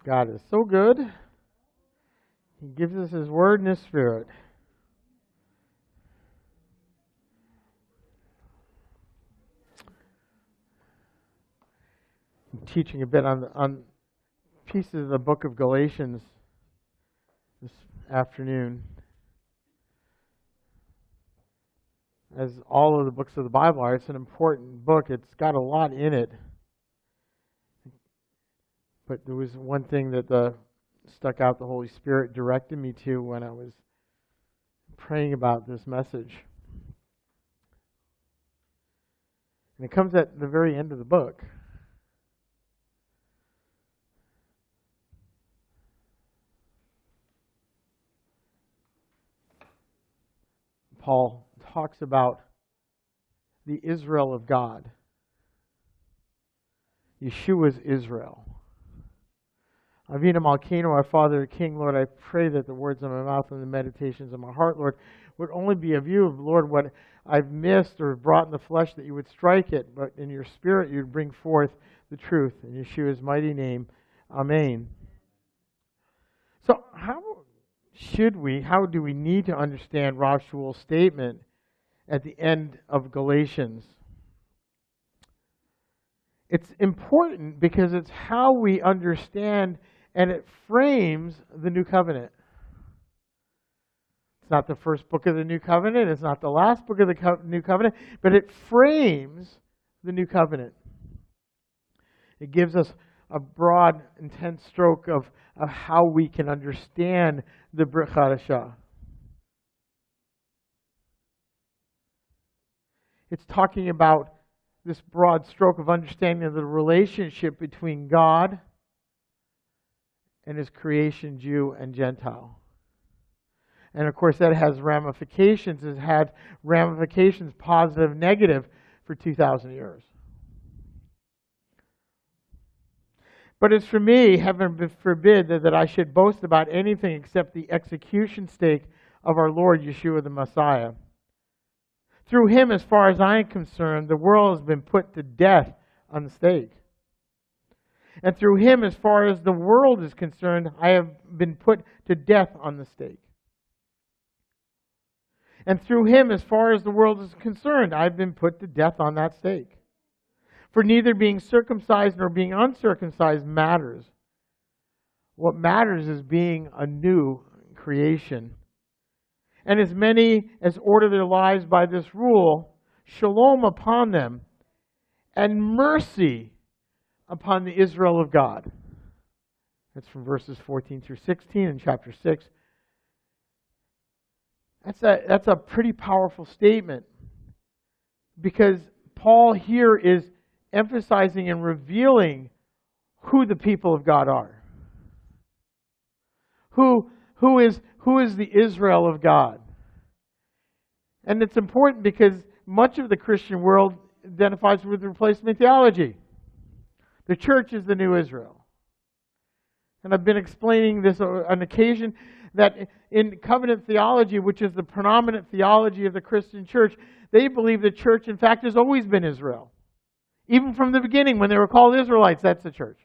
God is so good. He gives us His Word and His Spirit. I'm teaching a bit on pieces of the book of Galatians this afternoon. As all of the books of the Bible are, it's an important book. It's got a lot in it. But there was one thing that stuck out, the Holy Spirit directed me to when I was praying about this message. And it comes at the very end of the book. Paul talks about the Israel of God. Yeshua's Israel. Avinu Malkeinu, our Father, King, Lord, I pray that the words of my mouth and the meditations of my heart, Lord, would only be of you, Lord, what I've missed or brought in the flesh, that you would strike it, but in your Spirit you would bring forth the truth. In Yeshua's mighty name, Amen. So how do we need to understand Rav Shmuel's statement at the end of Galatians? It's important because it's how we understand, and it frames the New Covenant. It's not the first book of the New Covenant. It's not the last book of the New Covenant. But it frames the New Covenant. It gives us a broad, intense stroke of how we can understand the Brit Chadashah. It's talking about this broad stroke of understanding of the relationship between God and His creation, Jew and Gentile. And of course that has ramifications. It's had ramifications, positive, negative, for 2,000 years. But as for me, heaven forbid that I should boast about anything except the execution stake of our Lord Yeshua the Messiah. Through Him, as far as I am concerned, the world has been put to death on the stake. And through Him, as far as the world is concerned, I have been put to death on the stake. And through Him, as far as the world is concerned, I've been put to death on that stake. For neither being circumcised nor being uncircumcised matters. What matters is being a new creation. And as many as order their lives by this rule, shalom upon them, and mercy upon the Israel of God. That's from verses 14 through 16 in chapter 6. That's a pretty powerful statement, because Paul here is emphasizing and revealing who the people of God are. Who is the Israel of God? And it's important because much of the Christian world identifies with replacement theology. The church is the new Israel. And I've been explaining this on occasion, that in covenant theology, which is the predominant theology of the Christian church, they believe the church, in fact, has always been Israel. Even from the beginning, when they were called Israelites, that's the church.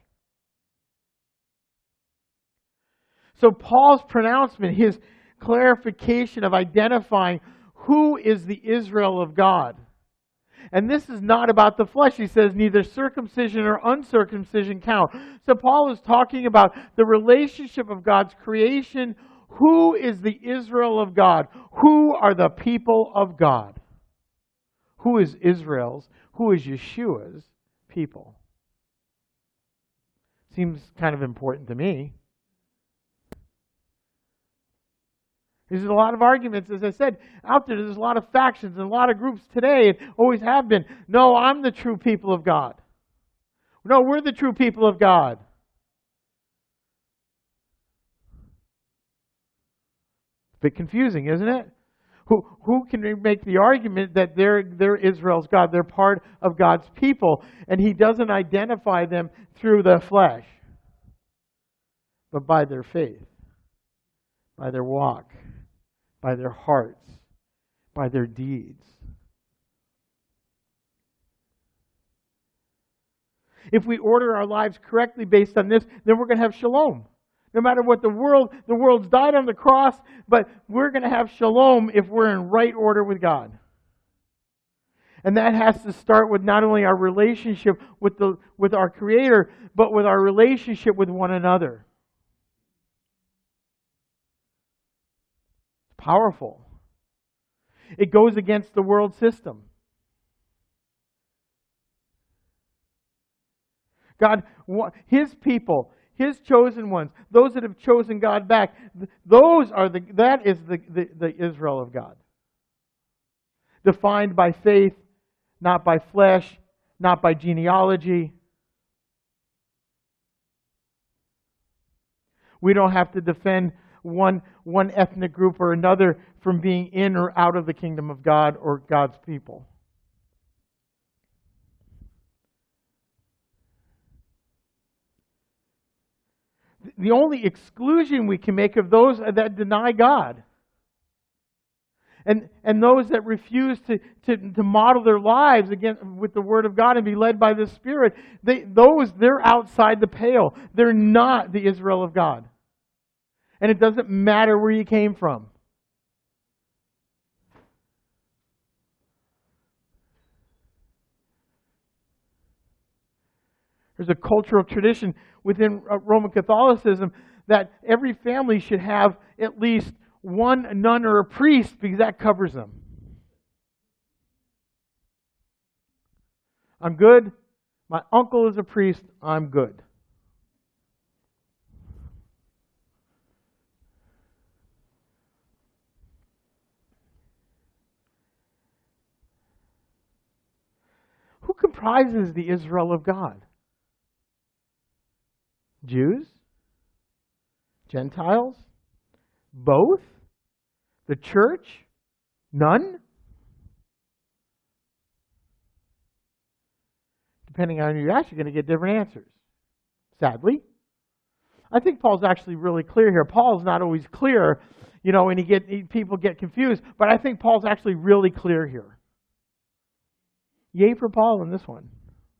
So Paul's pronouncement, his clarification of identifying who is the Israel of God. And this is not about the flesh. He says neither circumcision or uncircumcision count. So Paul is talking about the relationship of God's creation. Who is the Israel of God? Who are the people of God? Who is Israel's? Who is Yeshua's people? Seems kind of important to me. There's a lot of arguments, as I said, out there. There's a lot of factions and a lot of groups today, and always have been. No, I'm the true people of God. No, we're the true people of God. A bit confusing, isn't it? Who can make the argument that they're Israel's God? They're part of God's people, and He doesn't identify them through the flesh, but by their faith, by their walk, by their hearts, by their deeds. If we order our lives correctly based on this, then we're going to have shalom. No matter what the world's died on the cross, but we're going to have shalom if we're in right order with God. And that has to start with not only our relationship with our Creator, but with our relationship with one another. It's powerful. It goes against the world system. God, His people, His chosen ones, those that have chosen God back, that is the Israel of God. Defined by faith, not by flesh, not by genealogy. We don't have to defend one ethnic group or another from being in or out of the kingdom of God or God's people. The only exclusion we can make of those that deny God and those that refuse to model their lives again with the Word of God and be led by the Spirit, they're outside the pale. They're not the Israel of God. And it doesn't matter where you came from. There's a cultural tradition within Roman Catholicism that every family should have at least one nun or a priest because that covers them. I'm good. My uncle is a priest. I'm good. Who comprises the Israel of God? Jews? Gentiles? Both? The church? None? Depending on who you ask, you're going to get different answers. Sadly. I think Paul's actually really clear here. Paul's not always clear, and people get confused, but I think Paul's actually really clear here. Yay for Paul in this one.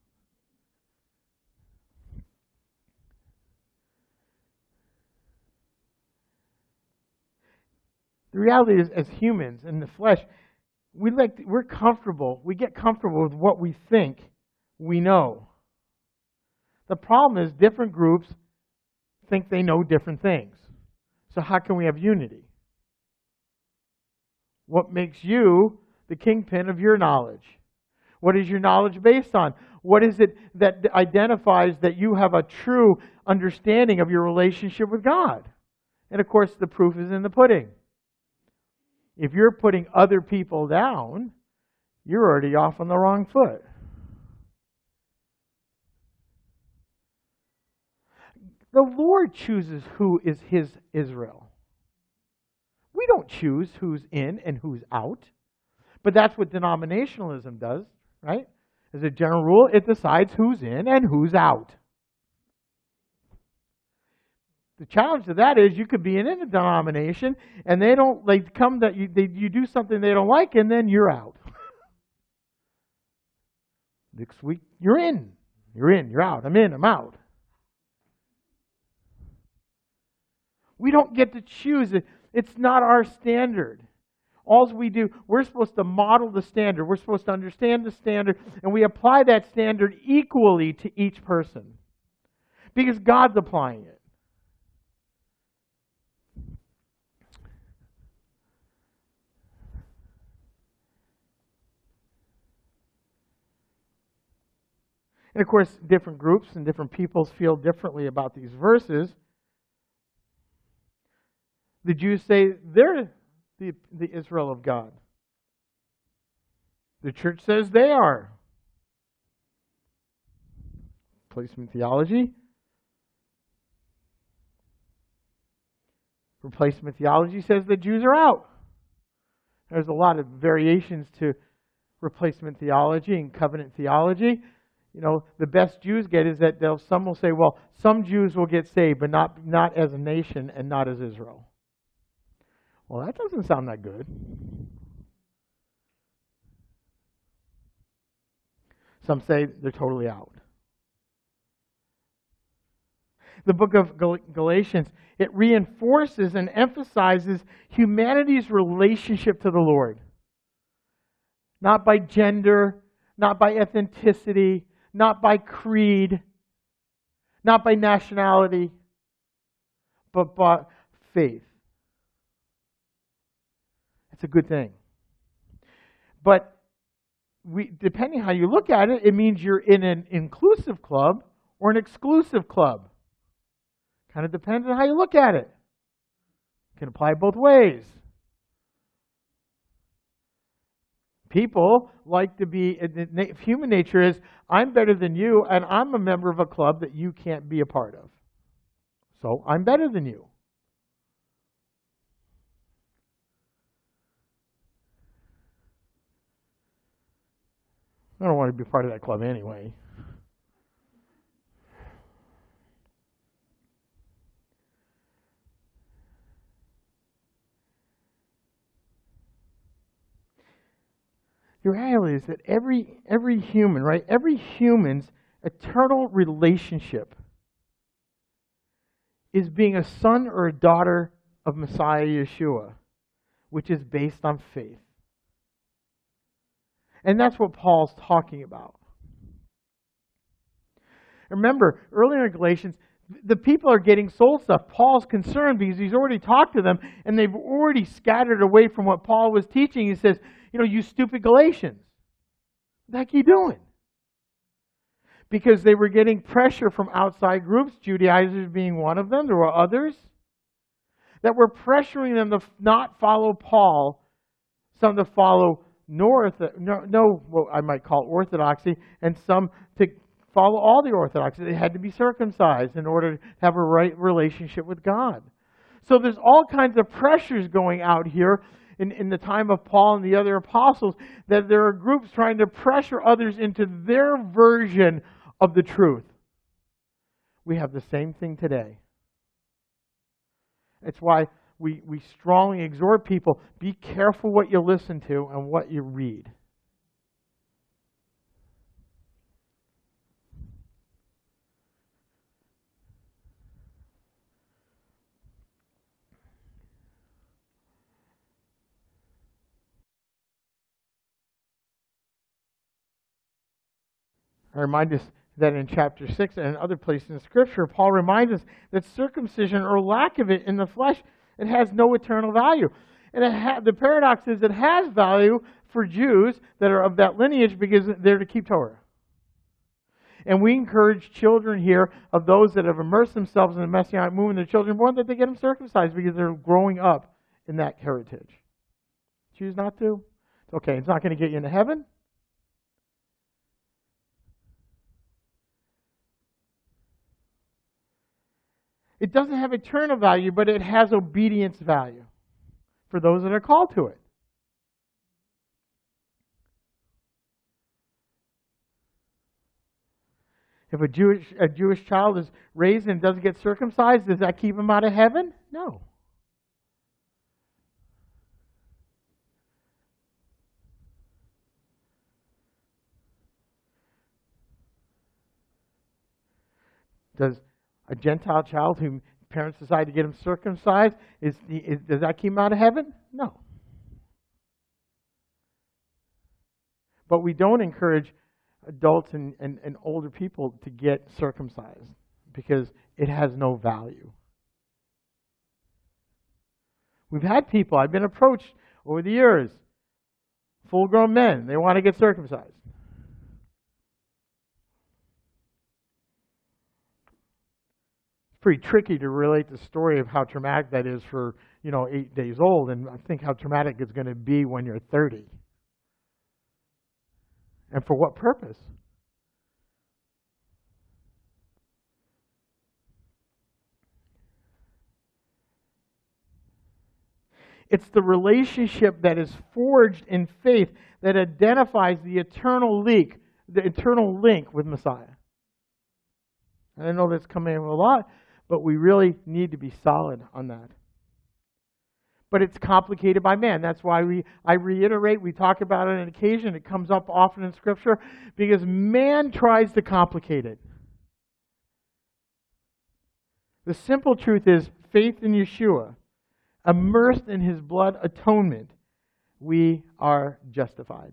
The reality is, as humans in the flesh, we're comfortable. We get comfortable with what we think we know. The problem is different groups think they know different things. So how can we have unity? What makes you the kingpin of your knowledge? What is your knowledge based on? What is it that identifies that you have a true understanding of your relationship with God? And of course, the proof is in the pudding. If you're putting other people down, you're already off on the wrong foot. The Lord chooses who is His Israel. We don't choose who's in and who's out. But that's what denominationalism does, right? As a general rule, it decides who's in and who's out. The challenge to that is you could be in a denomination and they you do something they don't like and then you're out. Next week, you're in, you're out, I'm in, I'm out. We don't get to choose it. It's not our standard. All we do, we're supposed to model the standard. We're supposed to understand the standard, and we apply that standard equally to each person. Because God's applying it. And of course, different groups and different peoples feel differently about these verses. The Jews say they're the Israel of God. The church says they are. Replacement theology. Replacement theology says the Jews are out. There's a lot of variations to replacement theology and covenant theology. The best Jews get is that some will say, well, some Jews will get saved, but not as a nation and not as Israel. Well, that doesn't sound that good. Some say they're totally out. the book of Galatians, it reinforces and emphasizes humanity's relationship to the Lord. Not by gender, not by ethnicity, not by creed, not by nationality, but by faith. It's a good thing. But depending how you look at it, it means you're in an inclusive club or an exclusive club. Kind of depends on how you look at it. Can apply both ways. People like to be, human nature is, I'm better than you, and I'm a member of a club that you can't be a part of. So I'm better than you. I don't want to be part of that club anyway. The reality is that every human, right? Every human's eternal relationship is being a son or a daughter of Messiah Yeshua, which is based on faith. And that's what Paul's talking about. Remember, earlier in Galatians, the people are getting soul stuff. Paul's concerned because he's already talked to them and they've already scattered away from what Paul was teaching. He says, you stupid Galatians, what the heck are you doing? Because they were getting pressure from outside groups, Judaizers being one of them. There were others that were pressuring them to not follow Paul, some to follow what I might call orthodoxy, and some to follow all the orthodoxy. They had to be circumcised in order to have a right relationship with God. So there's all kinds of pressures going out here in the time of Paul and the other apostles, that there are groups trying to pressure others into their version of the truth. We have the same thing today. It's why we strongly exhort people, be careful what you listen to and what you read. I remind us that in chapter 6 and other places in Scripture, Paul reminds us that circumcision or lack of it in the flesh, it has no eternal value. And the paradox is it has value for Jews that are of that lineage because they're to keep Torah. And we encourage children here of those that have immersed themselves in the Messianic movement, their children born, that they get them circumcised because they're growing up in that heritage. Choose not to? It's okay. It's not going to get you into heaven. It doesn't have eternal value, but it has obedience value for those that are called to it. If a Jewish child is raised and doesn't get circumcised, does that keep him out of heaven? No. Does a Gentile child whom parents decide to get him circumcised, does that keep him out of heaven? No. But we don't encourage adults and older people to get circumcised because it has no value. We've had people, I've been approached over the years, full-grown men, they want to get circumcised. Pretty tricky to relate the story of how traumatic that is for 8 days old, and I think how traumatic it's going to be when you're 30. And for what purpose? It's the relationship that is forged in faith that identifies the eternal link with Messiah. And I know that's coming in a lot, but we really need to be solid on that. But it's complicated by man. That's why I reiterate, we talk about it on occasion. It comes up often in Scripture because man tries to complicate it. The simple truth is faith in Yeshua, immersed in his blood atonement, we are justified.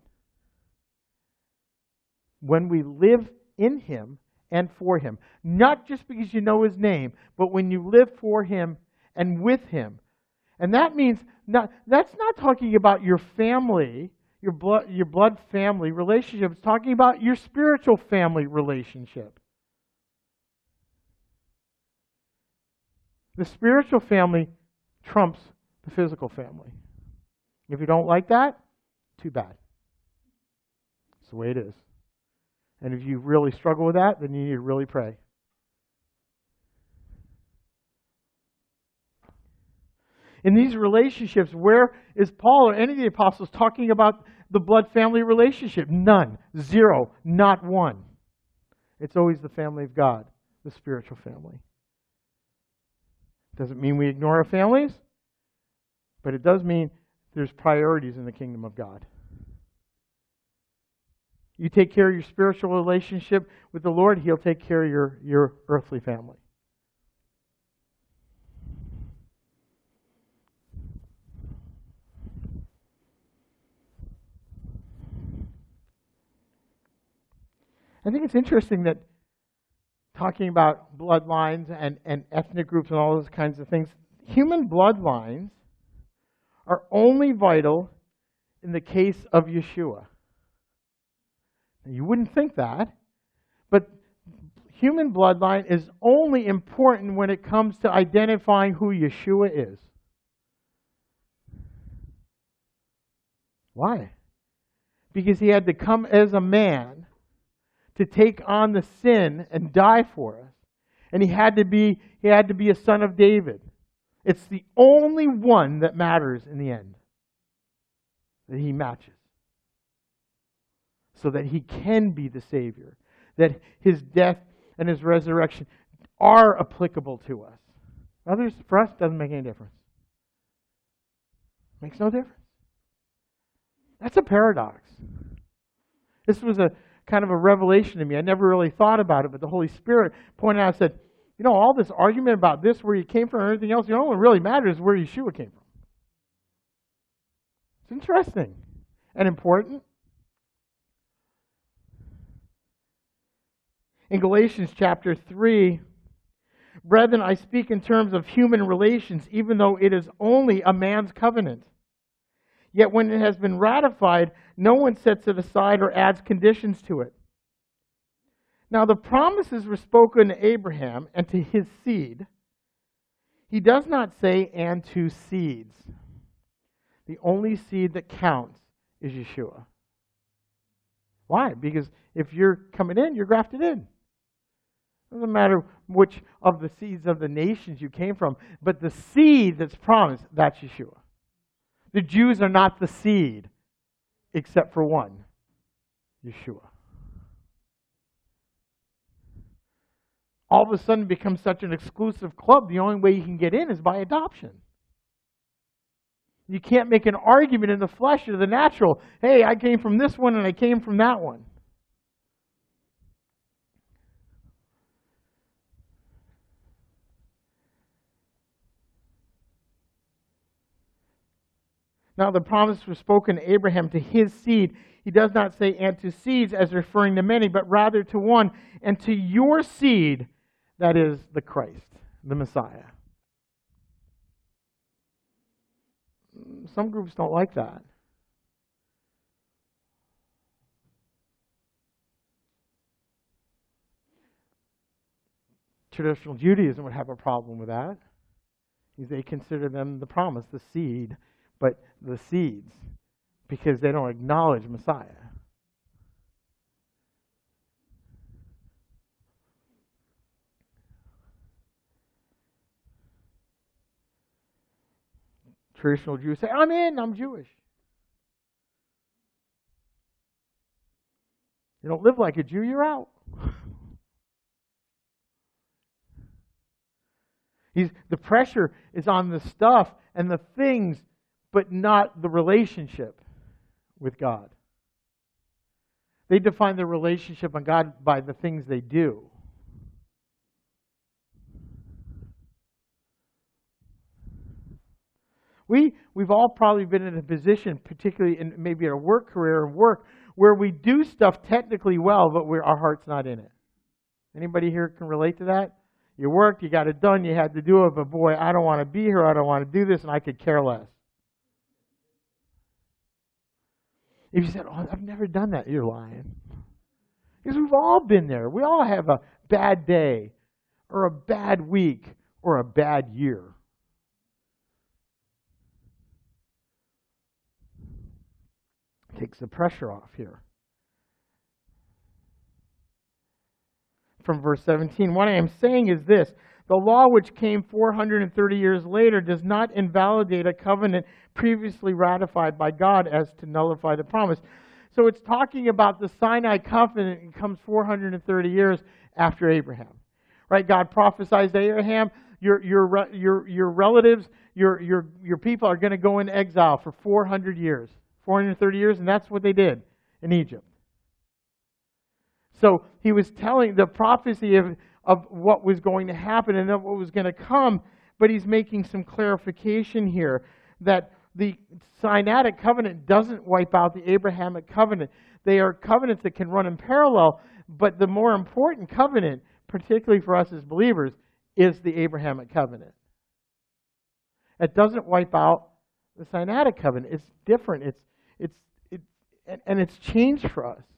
When we live in him and for him. Not just because you know his name, but when you live for him and with him. And that means, that's not talking about your family, your blood family relationship. It's talking about your spiritual family relationship. The spiritual family trumps the physical family. If you don't like that, too bad. It's the way it is. And if you really struggle with that, then you need to really pray. In these relationships, where is Paul or any of the apostles talking about the blood family relationship? None. Zero. Not one. It's always the family of God, the spiritual family. Doesn't mean we ignore our families, but it does mean there's priorities in the kingdom of God. You take care of your spiritual relationship with the Lord, he'll take care of your earthly family. I think it's interesting that talking about bloodlines and ethnic groups and all those kinds of things, human bloodlines are only vital in the case of Yeshua. Now, you wouldn't think that, but human bloodline is only important when it comes to identifying who Yeshua is. Why? Because he had to come as a man to take on the sin and die for us. And he had to be a son of David. It's the only one that matters in the end, that he matches. So that he can be the Savior. That his death and his resurrection are applicable to us. Others, for us, doesn't make any difference. Makes no difference. That's a paradox. This was a kind of a revelation to me. I never really thought about it, but the Holy Spirit pointed out and said, you know, all this argument about this, where you came from, and everything else, you know, what really matters is where Yeshua came from. It's interesting and important. In Galatians chapter 3, brethren, I speak in terms of human relations, even though it is only a man's covenant. Yet when it has been ratified, no one sets it aside or adds conditions to it. Now the promises were spoken to Abraham and to his seed. He does not say, and to seeds. The only seed that counts is Yeshua. Why? Because if you're coming in, you're grafted in. It doesn't matter which of the seeds of the nations you came from, but the seed that's promised, that's Yeshua. The Jews are not the seed, except for one, Yeshua. All of a sudden it becomes such an exclusive club, the only way you can get in is by adoption. You can't make an argument in the flesh or the natural. Hey, I came from this one and I came from that one. Now the promise was spoken to Abraham, to his seed. He does not say, and to seeds, as referring to many, but rather to one, and to your seed, that is the Christ, the Messiah. Some groups don't like that. Traditional Judaism would have a problem with that. They consider them the promise, the seed, but the seeds, because they don't acknowledge Messiah. Traditional Jews say, I'm in, I'm Jewish. You don't live like a Jew, you're out. The pressure is on the stuff and the things, but not the relationship with God. They define their relationship on God by the things they do. We've all probably been in a position, particularly in maybe a work career or work, where we do stuff technically well, but our heart's not in it. Anybody here can relate to that? You worked, you got it done, you had to do it, but boy, I don't want to be here, I don't want to do this, and I could care less. If you said, oh, I've never done that, you're lying. Because we've all been there. We all have a bad day, or a bad week, or a bad year. Takes the pressure off here. From verse 17, what I am saying is this: the law which came 430 years later does not invalidate a covenant previously ratified by God as to nullify the promise. So it's talking about the Sinai covenant. It comes 430 years after Abraham, right? God prophesies to Abraham, your relatives, your people are going to go into exile for 400 years, 430 years, and that's what they did in Egypt. So he was telling the prophecy of what was going to happen and of what was going to come, but he's making some clarification here that the Sinaitic covenant doesn't wipe out the Abrahamic covenant. They are covenants that can run in parallel, but the more important covenant, particularly for us as believers, is the Abrahamic covenant. It doesn't wipe out the Sinaitic covenant. It's different. It's changed for us.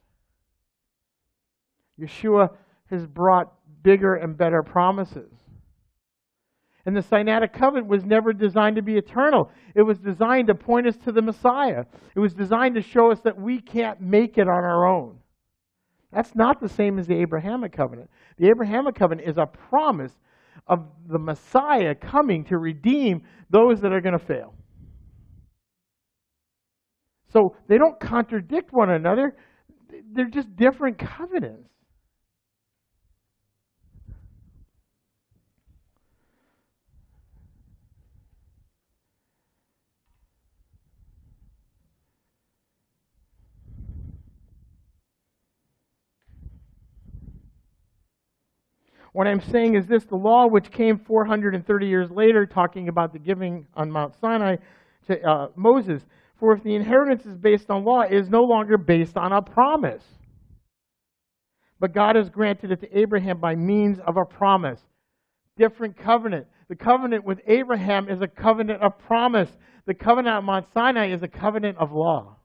Yeshua has brought bigger and better promises. And the Sinaitic covenant was never designed to be eternal. It was designed to point us to the Messiah. It was designed to show us that we can't make it on our own. That's not the same as the Abrahamic covenant. The Abrahamic covenant is a promise of the Messiah coming to redeem those that are going to fail. So they don't contradict one another. They're just different covenants. What I'm saying is this: the law which came 430 years later, talking about the giving on Mount Sinai to Moses, for if the inheritance is based on law, it is no longer based on a promise. But God has granted it to Abraham by means of a promise. Different covenant. The covenant with Abraham is a covenant of promise. The covenant on Mount Sinai is a covenant of law.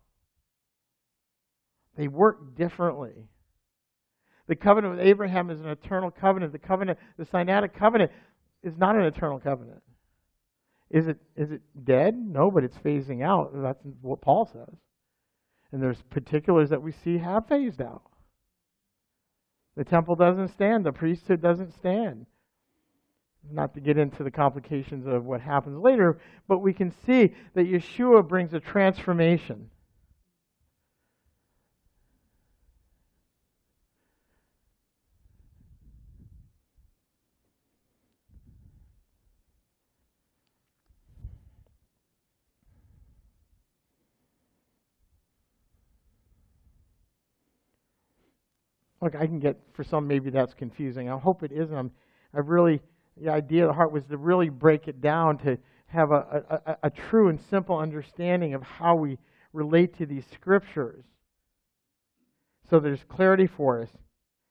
They work differently. The covenant with Abraham is an eternal covenant. The Sinaitic covenant is not an eternal covenant. Is it dead? No, but it's phasing out. That's what Paul says. And there's particulars that we see have phased out. The temple doesn't stand. The priesthood doesn't stand. Not to get into the complications of what happens later, but we can see that Yeshua brings a transformation. Look, I can get, for some, maybe that's confusing. I hope it isn't. The idea of the heart was to really break it down, to have a true and simple understanding of how we relate to these scriptures. So there's clarity for us.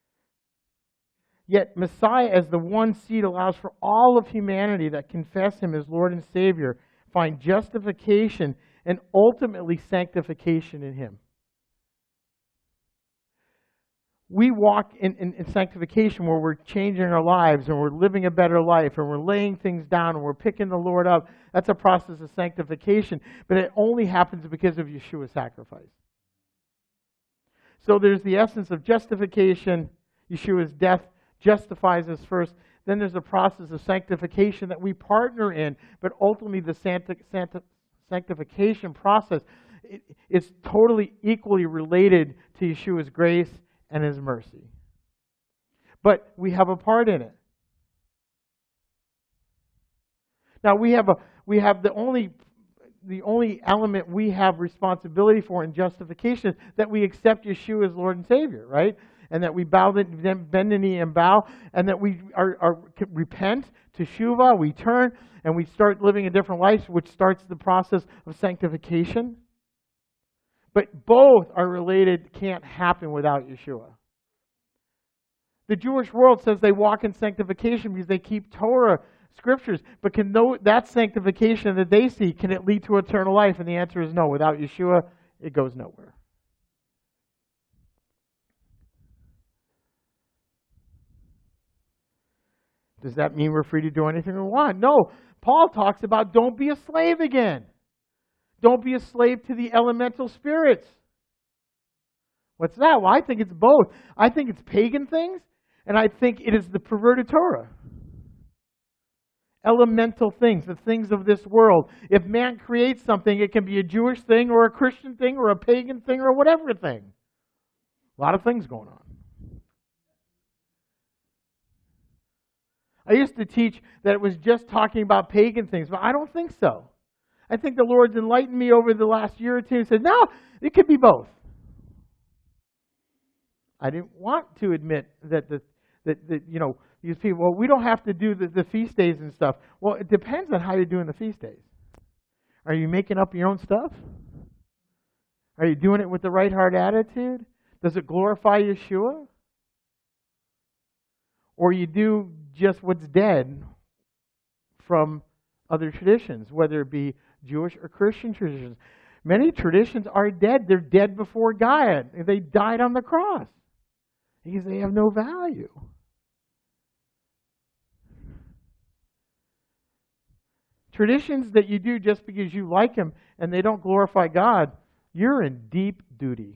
Yet Messiah as the one seed allows for all of humanity that confess Him as Lord and Savior, find justification and ultimately sanctification in Him. We walk in sanctification where we're changing our lives and we're living a better life and we're laying things down and we're picking the Lord up. That's a process of sanctification, but it only happens because of Yeshua's sacrifice. So there's the essence of justification. Yeshua's death justifies us first. Then there's a process of sanctification that we partner in, but ultimately the sanctification process is totally equally related to Yeshua's grace and His mercy. But we have a part in it. Now we have the only element we have responsibility for in justification is that we accept Yeshua as Lord and Savior, right? and that we bend the knee and bow, and that we repent, teshuvah, we turn, and we start living a different life, which starts the process of sanctification. But both are related, can't happen without Yeshua. The Jewish world says they walk in sanctification because they keep Torah scriptures, but can that sanctification that they see, can it lead to eternal life? And the answer is no. Without Yeshua, it goes nowhere. Does that mean we're free to do anything we want? No. Paul talks about don't be a slave again. Don't be a slave to the elemental spirits. What's that? Well, I think it's both. I think it's pagan things, and I think it is the perverted Torah. Elemental things, the things of this world. If man creates something, it can be a Jewish thing or a Christian thing or a pagan thing or whatever thing. A lot of things going on. I used to teach that it was just talking about pagan things, but I don't think so. I think the Lord's enlightened me over the last year or two and said, no, it could be both. I didn't want to admit that these people, well, we don't have to do the feast days and stuff. Well, it depends on how you're doing the feast days. Are you making up your own stuff? Are you doing it with the right heart attitude? Does it glorify Yeshua? Or you do just what's dead from other traditions, whether it be Jewish or Christian traditions. Many traditions are dead. They're dead before God. They died on the cross because they have no value. Traditions that you do just because you like them and they don't glorify God, you're in deep duty.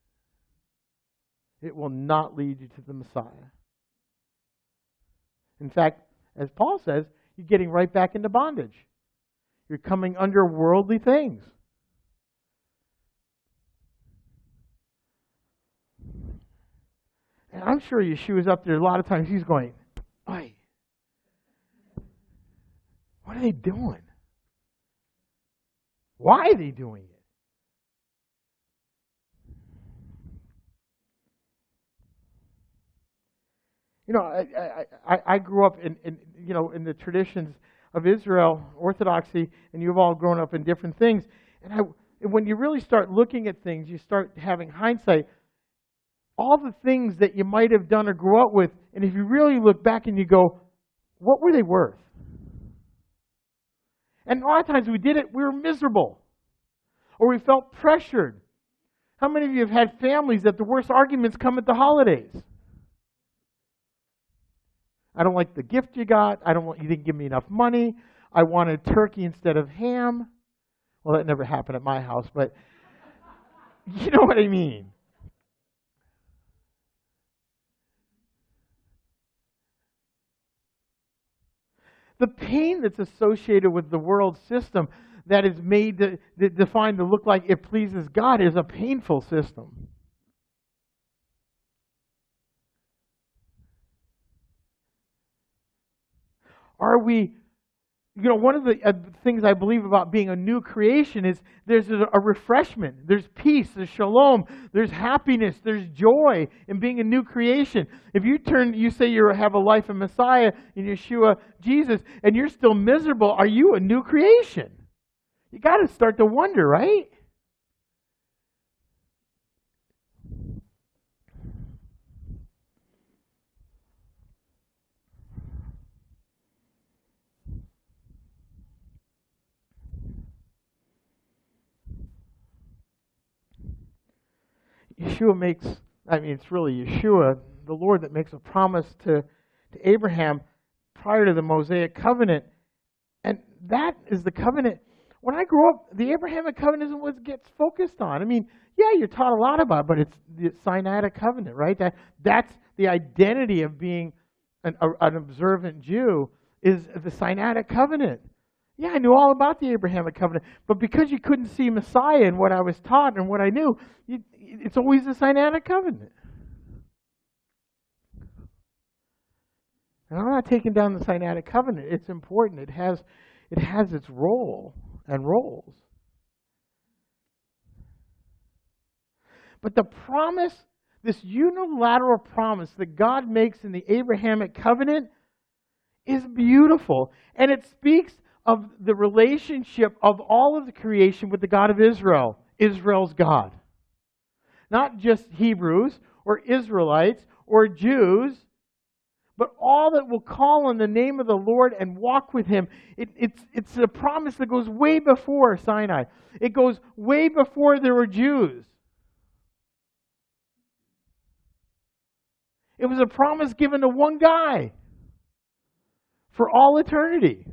It will not lead you to the Messiah. In fact, as Paul says, you're getting right back into bondage. You're coming under worldly things. And I'm sure Yeshua's up there a lot of times. He's going, "Oi, what are they doing? Why are they doing it?" You know, I grew up in the traditions of Israel, Orthodoxy, and you've all grown up in different things. And when you really start looking at things, you start having hindsight. All the things that you might have done or grew up with, and if you really look back and you go, what were they worth? And a lot of times we did it, we were miserable. Or we felt pressured. How many of you have had families that the worst arguments come at the holidays? I don't like the gift you got. You didn't give me enough money. I wanted turkey instead of ham. Well, that never happened at my house, but you know what I mean. The pain that's associated with the world system that is made defined to look like it pleases God is a painful system. Are we, one of the things I believe about being a new creation is there's a refreshment, there's peace, there's shalom, there's happiness, there's joy in being a new creation. If you say you have a life in Messiah, in Yeshua, Jesus, and you're still miserable, are you a new creation? You got to start to wonder, right? It's really Yeshua, the Lord, that makes a promise to Abraham prior to the Mosaic covenant. And that is the covenant. When I grew up, the Abrahamic covenant isn't what gets focused on. You're taught a lot about it, but it's the Sinaitic covenant, right? That's the identity of being an observant Jew, is the Sinaitic covenant. Yeah, I knew all about the Abrahamic covenant, but because you couldn't see Messiah in what I was taught and what I knew, it's always the Sinaitic covenant. And I'm not taking down the Sinaitic covenant. It's important. It has its role and roles. But the promise this unilateral promise that God makes in the Abrahamic covenant is beautiful. And it speaks of the relationship of all of the creation with the God of Israel, Israel's God. Not just Hebrews or Israelites or Jews, but all that will call on the name of the Lord and walk with Him. It's a promise that goes way before Sinai. It goes way before there were Jews. It was a promise given to one guy for all eternity.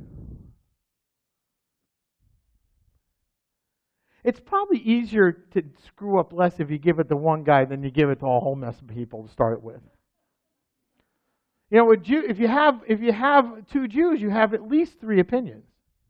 It's probably easier to screw up less if you give it to one guy than you give it to a whole mess of people to start with. You know, if you have two Jews, you have at least 3 opinions.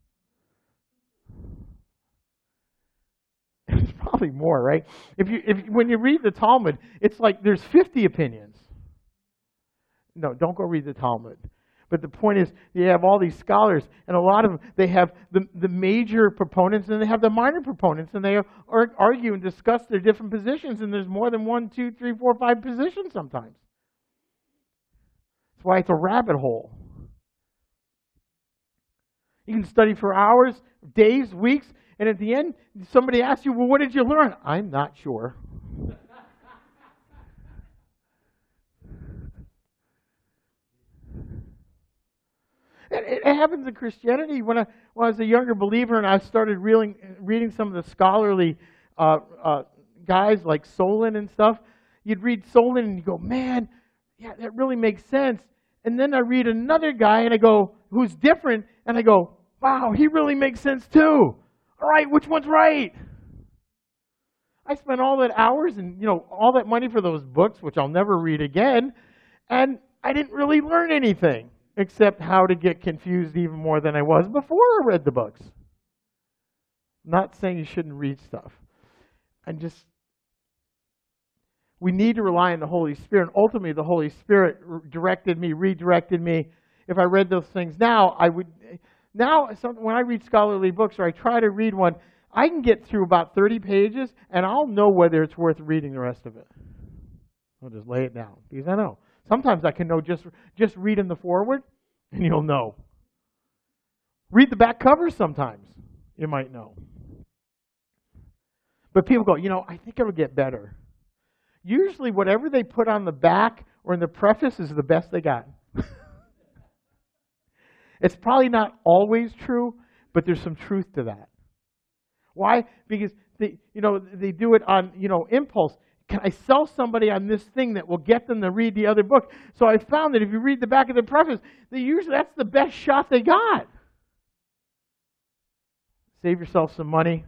It's probably more, right? When you read the Talmud, it's like there's 50 opinions. No, don't go read the Talmud. But the point is, you have all these scholars, and a lot of them, they have the major proponents, and they have the minor proponents, and they argue and discuss their different positions, and there's more than 1, 2, 3, 4, 5 positions sometimes. That's why it's a rabbit hole. You can study for hours, days, weeks, and at the end, somebody asks you, well, what did you learn? I'm not sure. It happens in Christianity. When I was a younger believer and I started reading some of the scholarly guys like Solon and stuff, you'd read Solon and you go, man, yeah, that really makes sense. And then I read another guy and I go, who's different, and I go, wow, he really makes sense too. All right, which one's right? I spent all that hours and all that money for those books, which I'll never read again, and I didn't really learn anything. Except how to get confused even more than I was before I read the books. I'm not saying you shouldn't read stuff. We need to rely on the Holy Spirit. And ultimately, the Holy Spirit redirected me. If I read those things now, when I read scholarly books or I try to read one, I can get through about 30 pages and I'll know whether it's worth reading the rest of it. I'll just lay it down because I know. Sometimes I can know just read in the foreword, and you'll know. Read the back cover sometimes. You might know. But people go, I think it'll get better. Usually whatever they put on the back or in the preface is the best they got. It's probably not always true, but there's some truth to that. Why? Because they do it on, impulse. Can I sell somebody on this thing that will get them to read the other book? So I found that if you read the back of the preface, that's the best shot they got. Save yourself some money.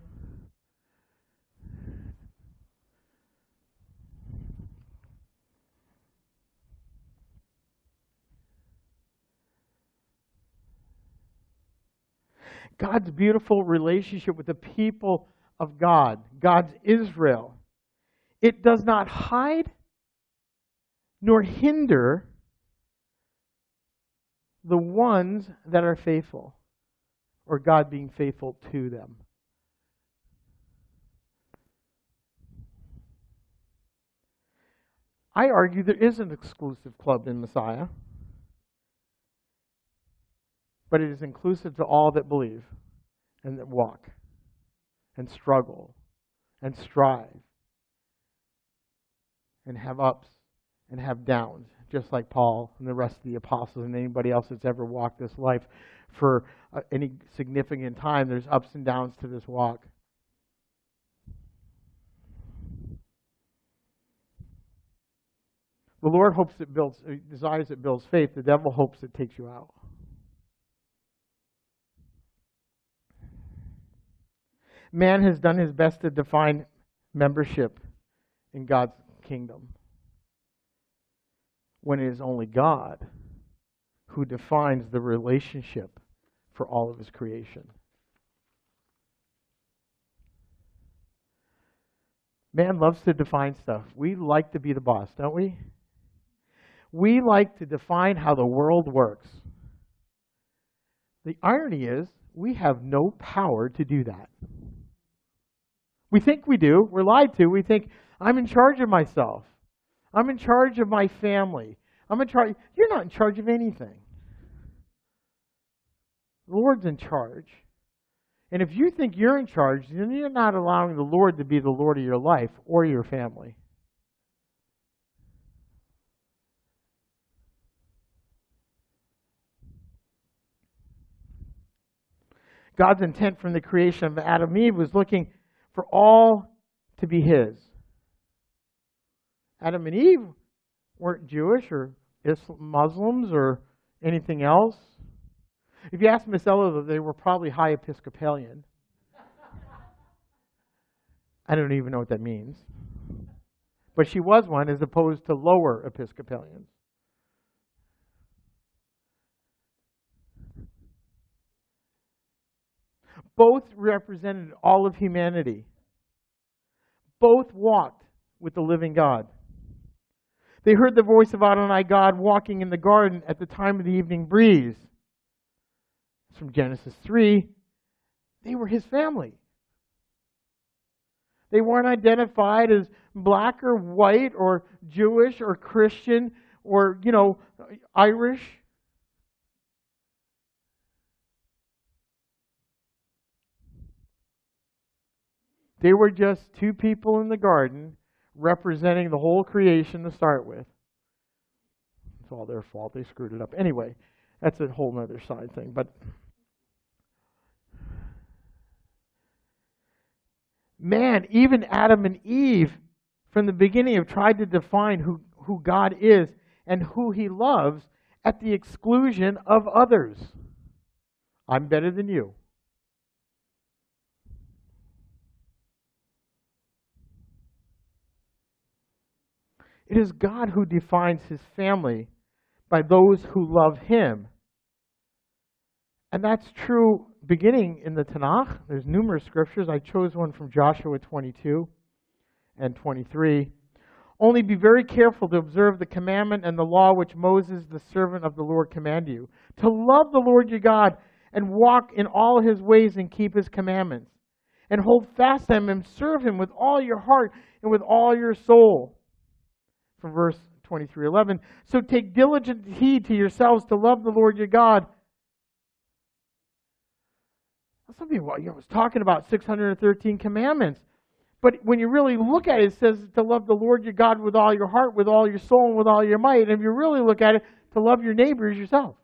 God's beautiful relationship with the people of God, God's Israel. It does not hide nor hinder the ones that are faithful, or God being faithful to them. I argue there is an exclusive club in Messiah, but it is inclusive to all that believe and that walk and struggle and strive and have ups and have downs, just like Paul and the rest of the apostles and anybody else that's ever walked this life for any significant time. There's ups and downs to this walk. The Lord desires it builds faith. The devil hopes it takes you out. Man has done his best to define membership in God's kingdom, when it is only God who defines the relationship for all of his creation. Man loves to define stuff. We like to be the boss, don't we? We like to define how the world works. The irony is, we have no power to do that. We think we do. We're lied to. We think, I'm in charge of myself. I'm in charge of my family. I'm in charge. You're not in charge of anything. The Lord's in charge. And if you think you're in charge, then you're not allowing the Lord to be the Lord of your life or your family. God's intent from the creation of Adam and Eve was looking for all to be His. Adam and Eve weren't Jewish or Muslims or anything else. If you ask Miss Ella, they were probably high Episcopalian. I don't even know what that means. But she was one as opposed to lower Episcopalians. Both represented all of humanity. Both walked with the living God. They heard the voice of Adonai God walking in the garden at the time of the evening breeze. It's from Genesis 3. They were His family. They weren't identified as black or white or Jewish or Christian or, Irish. They were just two people in the garden representing the whole creation to start with. It's all their fault. They screwed it up. Anyway, that's a whole other side thing. But man, even Adam and Eve from the beginning have tried to define who God is and who He loves at the exclusion of others. I'm better than you. It is God who defines His family by those who love Him. And that's true beginning in the Tanakh. There's numerous scriptures. I chose one from Joshua 22 and 23. Only be very careful to observe the commandment and the law which Moses, the servant of the Lord, commanded you. To love the Lord your God and walk in all His ways and keep His commandments. And hold fast to Him and serve Him with all your heart and with all your soul. From verse 23:11. So take diligent heed to yourselves to love the Lord your God. Some people, was talking about 613 commandments. But when you really look at it, it says to love the Lord your God with all your heart, with all your soul, and with all your might. And if you really look at it, to love your neighbor as yourself.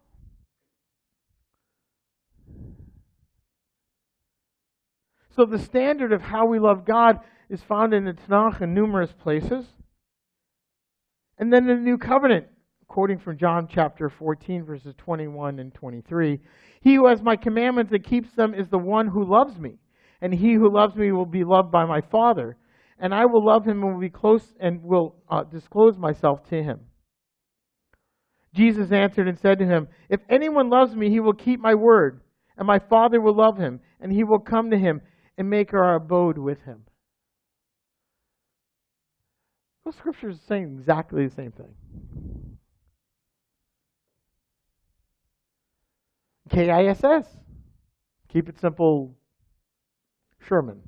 So the standard of how we love God is found in the Tanakh in numerous places. And then in the New Covenant, quoting from John chapter 14, verses 21 and 23, He who has my commandments and keeps them is the one who loves me. And he who loves me will be loved by my Father. And I will love him and will be close and will disclose myself to him. Jesus answered and said to him, If anyone loves me, he will keep my word. And my Father will love him. And he will come to him and make our abode with him. Those scriptures are saying exactly the same thing. KISS. Keep it simple, Sherman.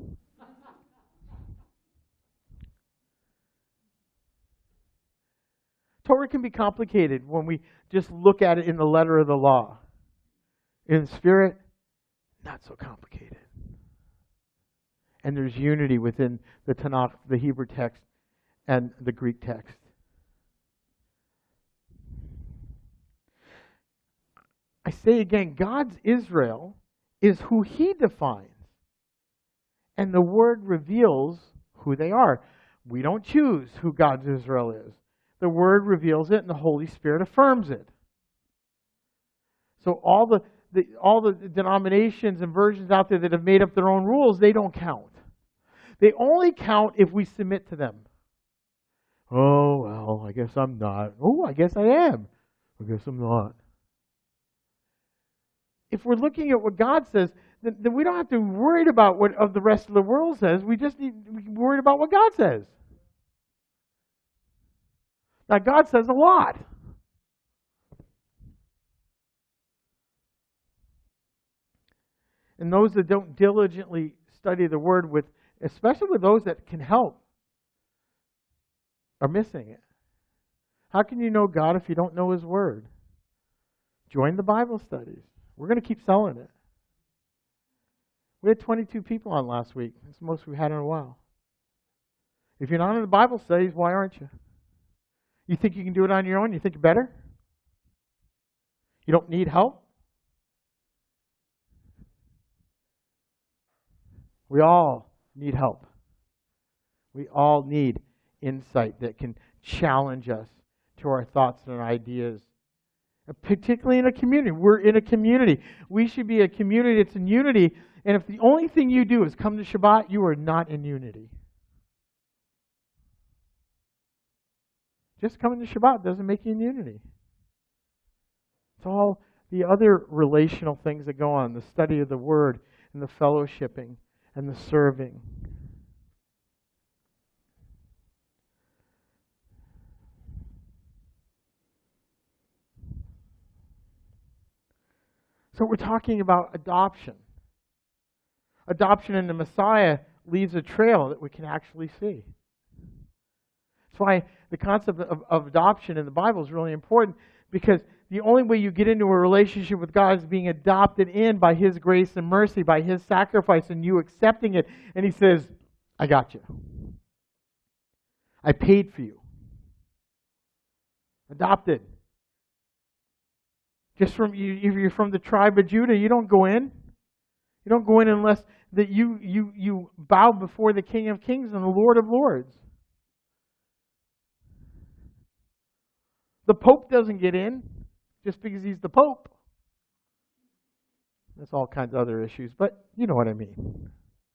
Torah can be complicated when we just look at it in the letter of the law. In spirit, not so complicated. And there's unity within the Tanakh, the Hebrew text, and the Greek text. I say again, God's Israel is who He defines. And the Word reveals who they are. We don't choose who God's Israel is. The Word reveals it and the Holy Spirit affirms it. So all the denominations and versions out there that have made up their own rules, they don't count. They only count if we submit to them. Oh, well, I guess I'm not. Oh, I guess I am. I guess I'm not. If we're looking at what God says, then we don't have to be worried about what of the rest of the world says. We just need to be worried about what God says. Now, God says a lot. And those that don't diligently study the Word, especially with those that can help, are missing it. How can you know God if you don't know His Word? Join the Bible studies. We're going to keep selling it. We had 22 people on last week. That's the most we've had in a while. If you're not in the Bible studies, why aren't you? You think you can do it on your own? You think you're better? You don't need help? We all need help. We all need insight that can challenge us to our thoughts and our ideas. Particularly in a community. We're in a community. We should be a community that's in unity. And if the only thing you do is come to Shabbat, you are not in unity. Just coming to Shabbat doesn't make you in unity. It's all the other relational things that go on, the study of the Word and the fellowshipping and the serving. So we're talking about adoption. Adoption in the Messiah leaves a trail that we can actually see. That's why the concept of adoption in the Bible is really important, because the only way you get into a relationship with God is being adopted in by His grace and mercy, by His sacrifice, and you accepting it. And He says, I got you. I paid for you. Adopted. Just from you, if you're from the tribe of Judah, you don't go in. You don't go in unless that you bow before the King of Kings and the Lord of Lords. The Pope doesn't get in just because he's the Pope. That's all kinds of other issues, but you know what I mean.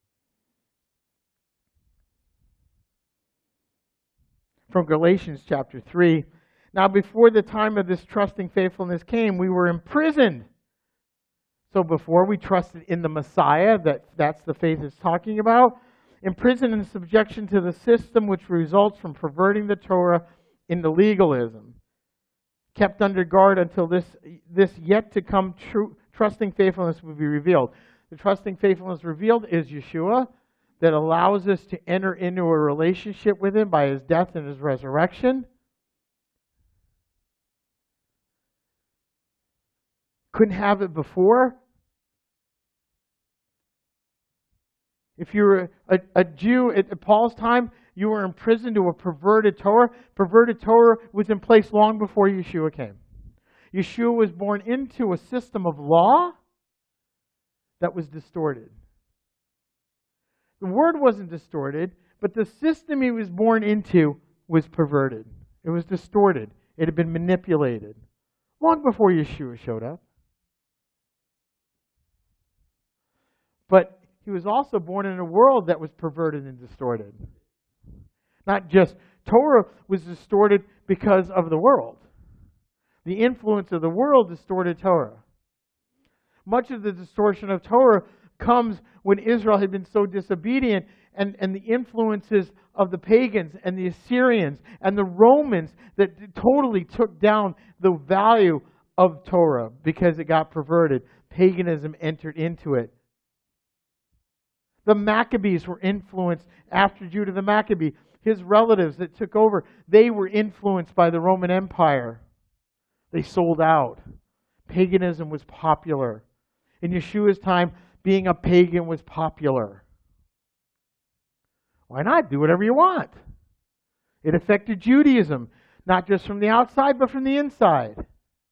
From Galatians chapter 3. Now, before the time of this trusting faithfulness came, we were imprisoned. So before we trusted in the Messiah, that's the faith it's talking about, imprisoned in subjection to the system which results from perverting the Torah into legalism. Kept under guard until this yet to come true trusting faithfulness will be revealed. The trusting faithfulness revealed is Yeshua, that allows us to enter into a relationship with Him by His death and His resurrection. Couldn't have it before. If you were a Jew at Paul's time, you were imprisoned to a perverted Torah. Perverted Torah was in place long before Yeshua came. Yeshua was born into a system of law that was distorted. The Word wasn't distorted, but the system He was born into was perverted. It was distorted. It had been manipulated long before Yeshua showed up. But He was also born in a world that was perverted and distorted. Not just Torah was distorted because of the world. The influence of the world distorted Torah. Much of the distortion of Torah comes when Israel had been so disobedient, and the influences of the pagans and the Assyrians and the Romans that totally took down the value of Torah because it got perverted. Paganism entered into it. The Maccabees were influenced after Judah the Maccabee. His relatives that took over, they were influenced by the Roman Empire. They sold out. Paganism was popular. In Yeshua's time, being a pagan was popular. Why not? Do whatever you want. It affected Judaism, not just from the outside, but from the inside.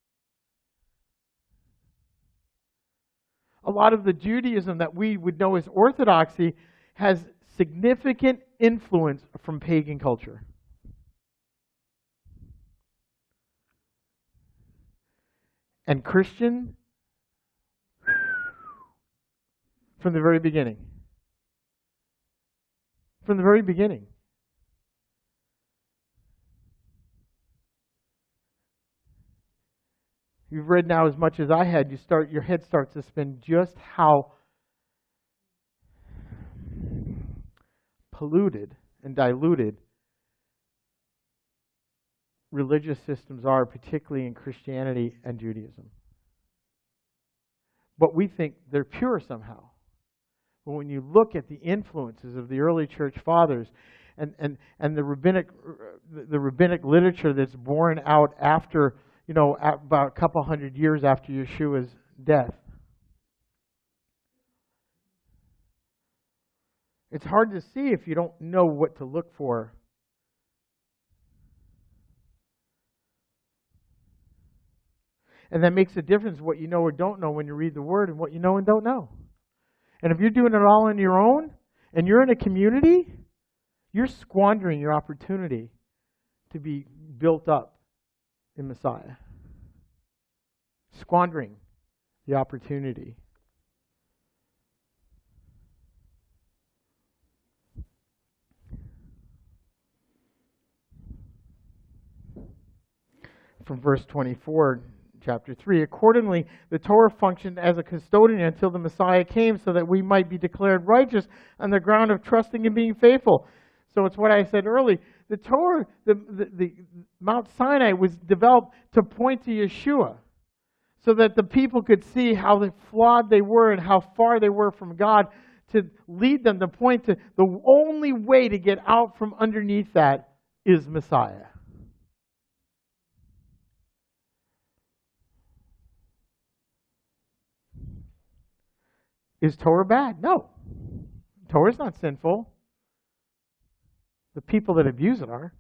A lot of the Judaism that we would know as orthodoxy has significant influence from pagan culture. And Christian, from the very beginning. From the very beginning. You've read now as much as I had, your head starts to spin just how polluted and diluted religious systems are, particularly in Christianity and Judaism. But we think they're pure somehow. But when you look at the influences of the early church fathers and the rabbinic literature that's born out after, about a couple hundred years after Yeshua's death. It's hard to see if you don't know what to look for. And that makes a difference what you know or don't know when you read the Word and what you know and don't know. And if you're doing it all on your own and you're in a community, you're squandering your opportunity to be built up in Messiah. Squandering the opportunity. From verse 24, chapter 3. Accordingly, the Torah functioned as a custodian until the Messiah came so that we might be declared righteous on the ground of trusting and being faithful. So it's what I said earlier. The Torah, the Mount Sinai was developed to point to Yeshua so that the people could see how flawed they were and how far they were from God, to lead them to point to the only way to get out from underneath that is Messiah. Is Torah bad? No. Torah's not sinful. The people that abuse it are.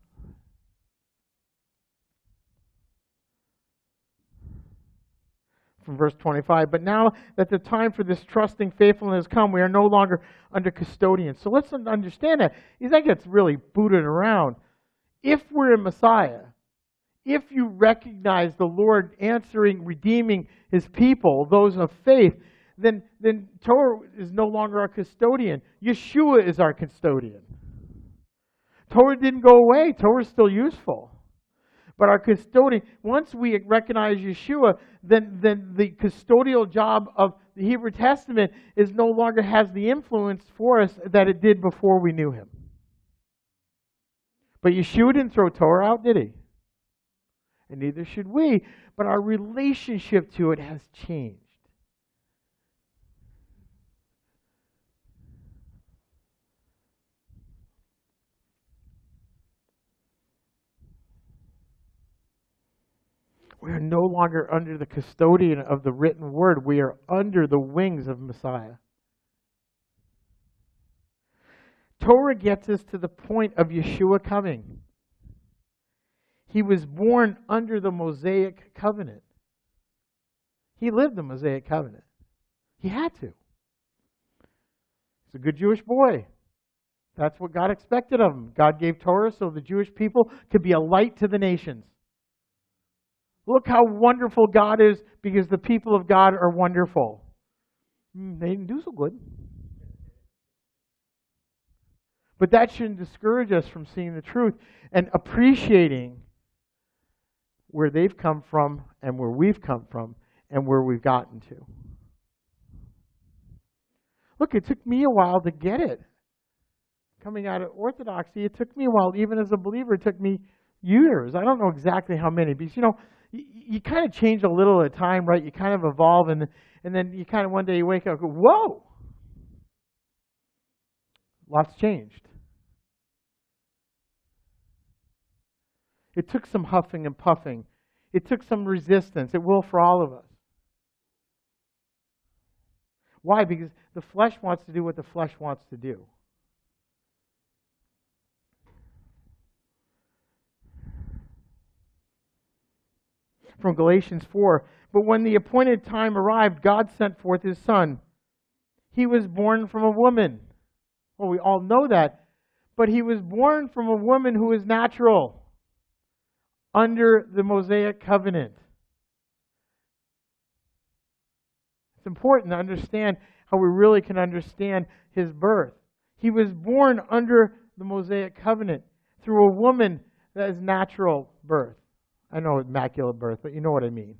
From verse 25, but now that the time for this trusting faithfulness has come, we are no longer under custodians. So let's understand that. That gets really booted around. If we're in Messiah, if you recognize the Lord answering, redeeming His people, those of faith, then Torah is no longer our custodian. Yeshua is our custodian. Torah didn't go away. Torah is still useful. But our custodian, once we recognize Yeshua, then the custodial job of the Hebrew Testament is no longer has the influence for us that it did before we knew Him. But Yeshua didn't throw Torah out, did He? And neither should we. But our relationship to it has changed. We are no longer under the custodian of the written word. We are under the wings of Messiah. Torah gets us to the point of Yeshua coming. He was born under the Mosaic covenant. He lived the Mosaic covenant. He had to. He's a good Jewish boy. That's what God expected of him. God gave Torah so the Jewish people could be a light to the nations. Look how wonderful God is because the people of God are wonderful. They didn't do so good. But that shouldn't discourage us from seeing the truth and appreciating where they've come from and where we've come from and where we've gotten to. Look, it took me a while to get it. Coming out of Orthodoxy, it took me a while. Even as a believer, it took me years. I don't know exactly how many, because, you kind of change a little at a time, right? You kind of evolve, and then you kind of one day you wake up and go, whoa! Lots changed. It took some huffing and puffing. It took some resistance. It will for all of us. Why? Because the flesh wants to do what the flesh wants to do. From Galatians 4, but when the appointed time arrived, God sent forth His Son. He was born from a woman. Well, we all know that. But He was born from a woman who is natural, under the Mosaic covenant. It's important to understand how we really can understand His birth. He was born under the Mosaic covenant through a woman that is natural birth. I know immaculate birth, but you know what I mean.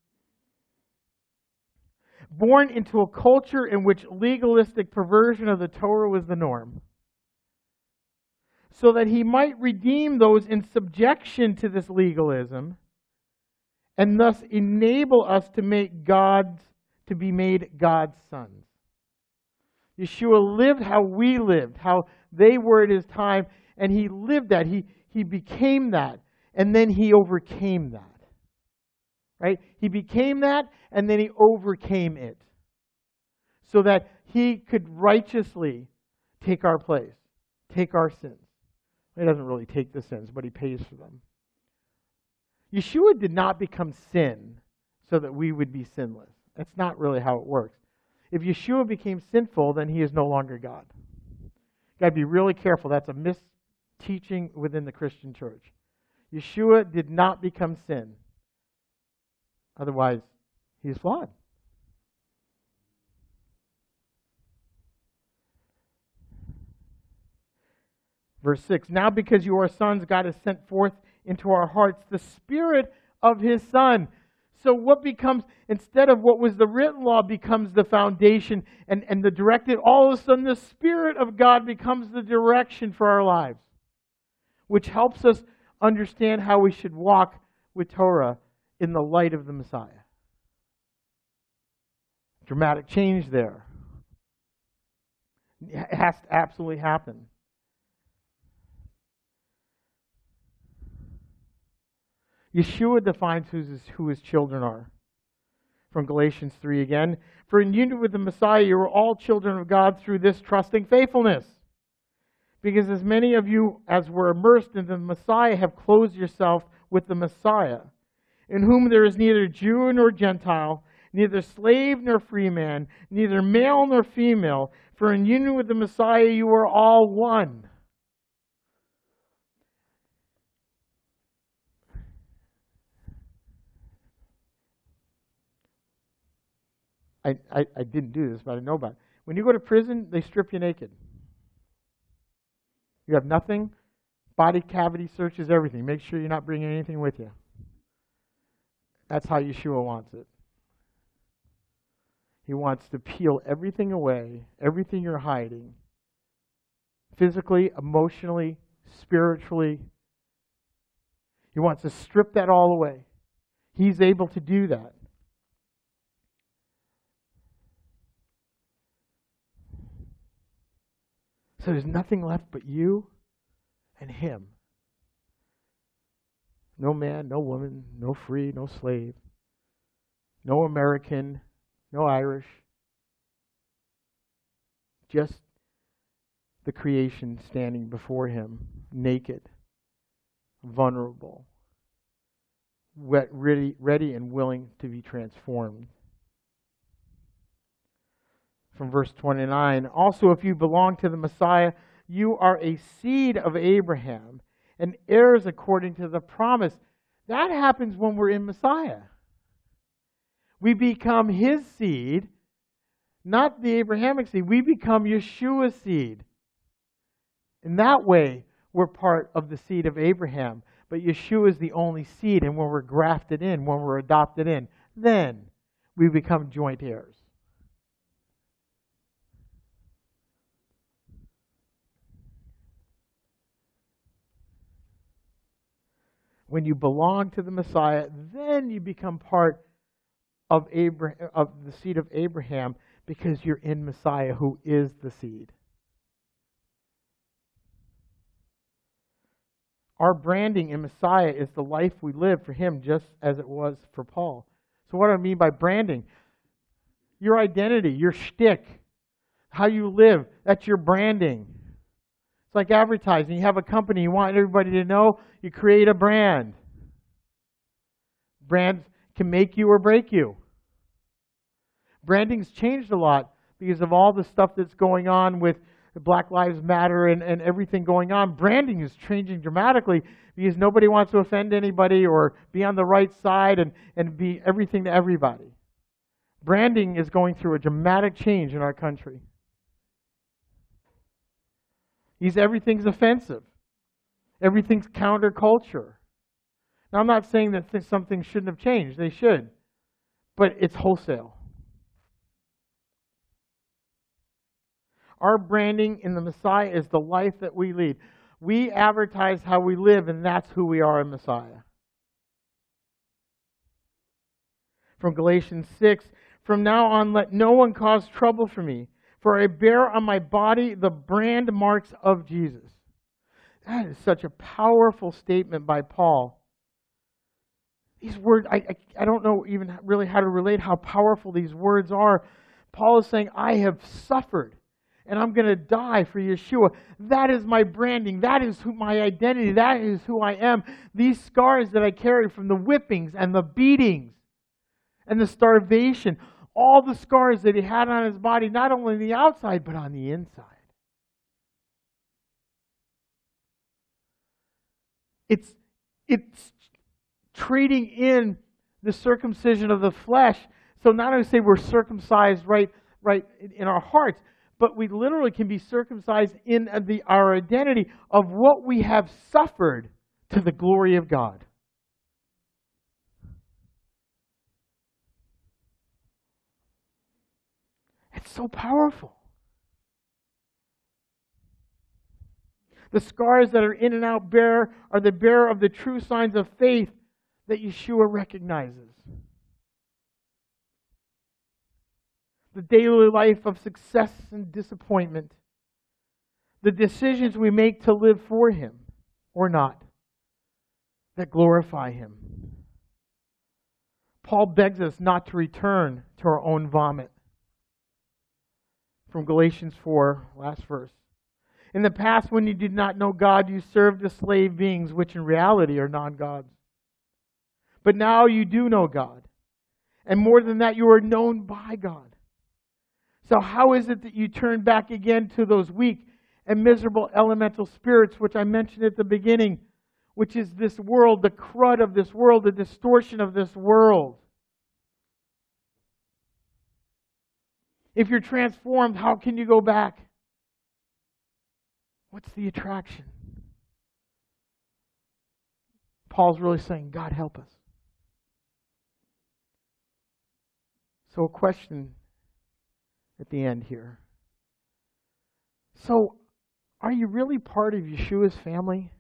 Born into a culture in which legalistic perversion of the Torah was the norm, so that He might redeem those in subjection to this legalism, and thus enable us to be made God's sons. Yeshua lived how we lived, how they were at his time, and he lived that. He became that, and then he overcame that. Right? He became that, and then he overcame it. So that he could righteously take our place, take our sins. He doesn't really take the sins, but he pays for them. Yeshua did not become sin so that we would be sinless. That's not really how it works. If Yeshua became sinful, then he is no longer God. You've got to be really careful. That's a misteaching within the Christian church. Yeshua did not become sin. Otherwise, he's flawed. Verse 6, now because you are sons, God has sent forth into our hearts the Spirit of his Son. So what becomes, instead of what was the written law, becomes the foundation and the directive, all of a sudden the Spirit of God becomes the direction for our lives, which helps us understand how we should walk with Torah in the light of the Messiah. Dramatic change there. It has to absolutely happen. Yeshua defines who his children are. From Galatians 3 again. For in union with the Messiah, you are all children of God through this trusting faithfulness. Because as many of you as were immersed in the Messiah have clothed yourself with the Messiah, in whom there is neither Jew nor Gentile, neither slave nor free man, neither male nor female. For in union with the Messiah, you are all one. I didn't do this, but I know about it. When you go to prison, they strip you naked. You have nothing. Body cavity searches, everything. Make sure you're not bringing anything with you. That's how Yeshua wants it. He wants to peel everything away, everything you're hiding, physically, emotionally, spiritually. He wants to strip that all away. He's able to do that. So there's nothing left but you and him. No man, no woman, no free, no slave, no American, no Irish. Just the creation standing before him, naked, vulnerable, ready and willing to be transformed. From verse 29, also if you belong to the Messiah, you are a seed of Abraham and heirs according to the promise. That happens when we're in Messiah. We become his seed, not the Abrahamic seed. We become Yeshua's seed. In that way, we're part of the seed of Abraham. But Yeshua is the only seed, and when we're grafted in, when we're adopted in, then we become joint heirs. When you belong to the Messiah, then you become part of the seed of Abraham, because you're in Messiah, who is the seed. Our branding in Messiah is the life we live for him, just as it was for Paul. So what do I mean by branding? Your identity, your shtick, how you live, that's your branding. It's like advertising. You have a company, you want everybody to know, you create a brand. Brands can make you or break you. Branding's changed a lot because of all the stuff that's going on with Black Lives Matter and everything going on. Branding is changing dramatically because nobody wants to offend anybody or be on the right side and be everything to everybody. Branding is going through a dramatic change in our country. Everything's offensive. Everything's counterculture. Now, I'm not saying that some things shouldn't have changed. They should. But it's wholesale. Our branding in the Messiah is the life that we lead. We advertise how we live, and that's who we are in Messiah. From Galatians 6, from now on let no one cause trouble for me, For I bear on my body the brand marks of Jesus. That is such a powerful statement by Paul. These words, I don't know even really how to relate how powerful these words are. Paul is saying, I have suffered, and I'm going to die for Yeshua. That is my branding. That is my identity. That is who I am. These scars that I carry from the whippings and the beatings and the starvation, all the scars that he had on his body, not only on the outside, but on the inside. It's trading in the circumcision of the flesh. So not only say we're circumcised right in our hearts, but we literally can be circumcised in our identity of what we have suffered to the glory of God. It's so powerful. The scars that are in and out bare are the bearer of the true signs of faith that Yeshua recognizes. The daily life of success and disappointment. The decisions we make to live for Him or not that glorify Him. Paul begs us not to return to our own vomit. From Galatians 4, last verse. In the past, when you did not know God, you served the slave beings, which in reality are non-gods. But now you do know God. And more than that, you are known by God. So how is it that you turn back again to those weak and miserable elemental spirits, which I mentioned at the beginning, which is this world, the crud of this world, the distortion of this world? If you're transformed, how can you go back? What's the attraction? Paul's really saying, God help us. So a question at the end here. So, are you really part of Yeshua's family?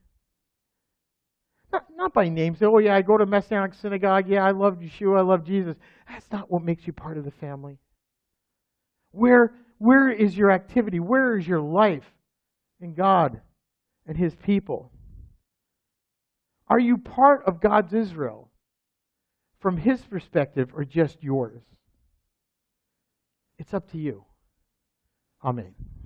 Not by name. Say, oh yeah, I go to Messianic Synagogue. Yeah, I love Yeshua. I love Jesus. That's not what makes you part of the family. Where is your activity? Where is your life in God and His people? Are you part of God's Israel from His perspective or just yours? It's up to you. Amen.